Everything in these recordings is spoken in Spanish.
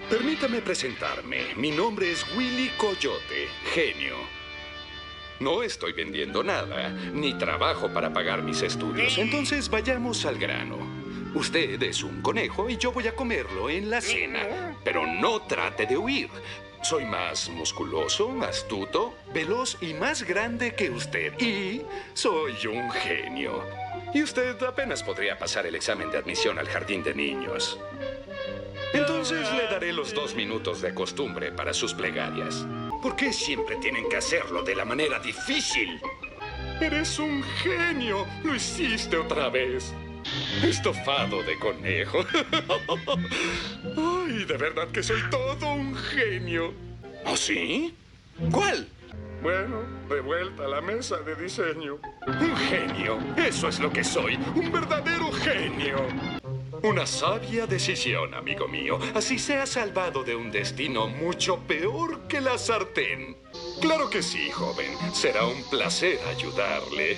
Permítame presentarme. Mi nombre es Willy Coyote, genio. No estoy vendiendo nada, ni trabajo para pagar mis estudios. Entonces vayamos al grano. Usted es un conejo y yo voy a comerlo en la cena. Pero no trate de huir. Soy más musculoso, astuto, veloz y más grande que usted. Y soy un genio. Y usted apenas podría pasar el examen de admisión al jardín de niños. Entonces le daré los 2 minutos de costumbre para sus plegarias. ¿Por qué siempre tienen que hacerlo de la manera difícil? Eres un genio. Lo hiciste otra vez. Estofado de conejo. Ay, de verdad que soy todo un genio. ¿Oh, sí? ¿Cuál? Bueno, de vuelta a la mesa de diseño. Un genio. Eso es lo que soy. Un verdadero genio. Una sabia decisión, amigo mío. Así se ha salvado de un destino mucho peor que la sartén. Claro que sí, joven. Será un placer ayudarle.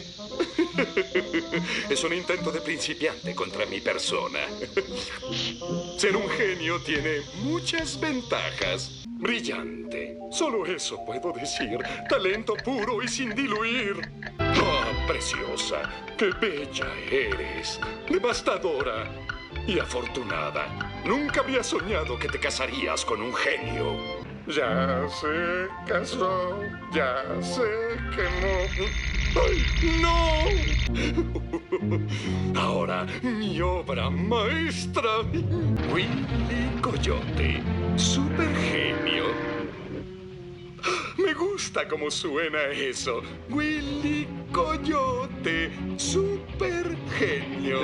Es un intento de principiante contra mi persona. Ser un genio tiene muchas ventajas. Brillante. Solo eso puedo decir. Talento puro y sin diluir. Oh, preciosa. Qué bella eres. Devastadora. Y afortunada. Nunca habría soñado que te casarías con un genio. Ya se casó, ya se quemó. ¡Ay, no! Ahora, mi obra maestra. Willy Coyote, super genio. Me gusta cómo suena eso. Willy Coyote, super genio.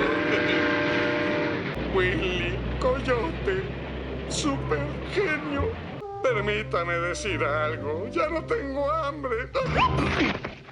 Willy Coyote, super genio. Permítame decir algo. Ya no tengo hambre.